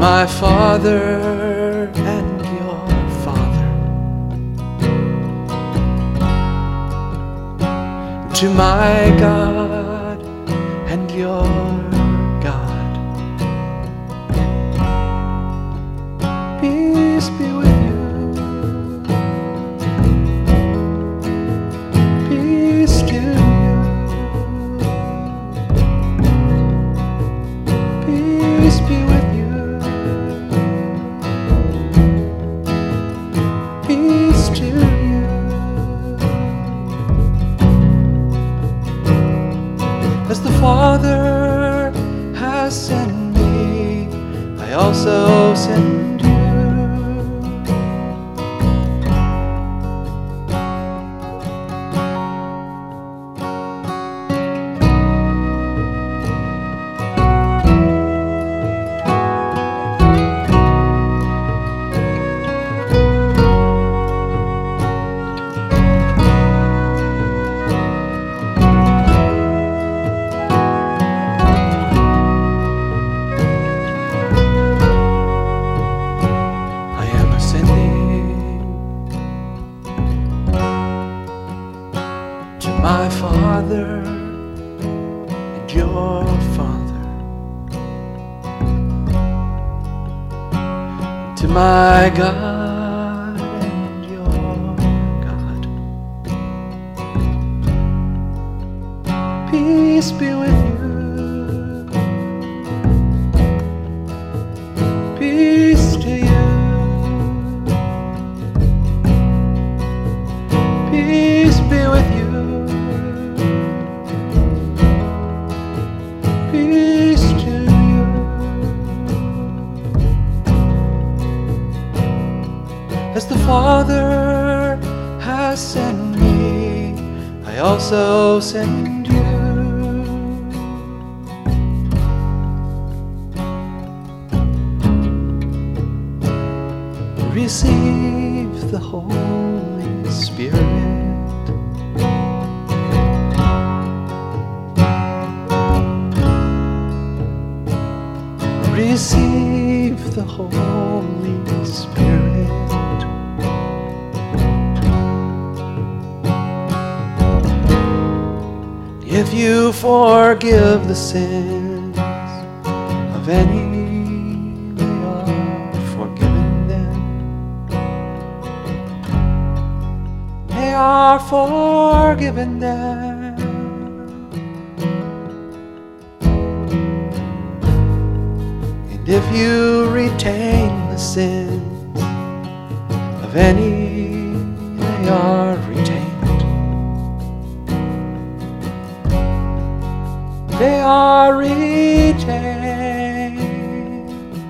my Father and your Father, to my God and your God. Peace be with you. Peace to you. Peace be with you. Peace to you. As the Father has sent me, I also send you. My Father and your Father, to my God and your God. Peace be with you. Peace to you. Peace be with you. Peace to you. As the Father has sent me, I also send you. Receive the Holy Spirit. Receive the Holy Spirit. If you forgive the sins of any, they are forgiven them. They are forgiven them. If you retain the sins of any, they are retained. They are retained.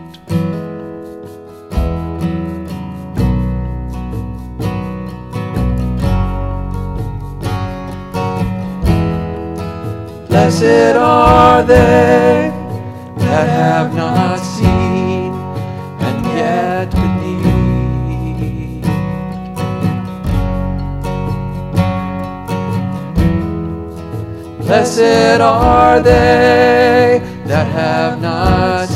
Blessed are they that have not seen and yet believe. Blessed are they that have not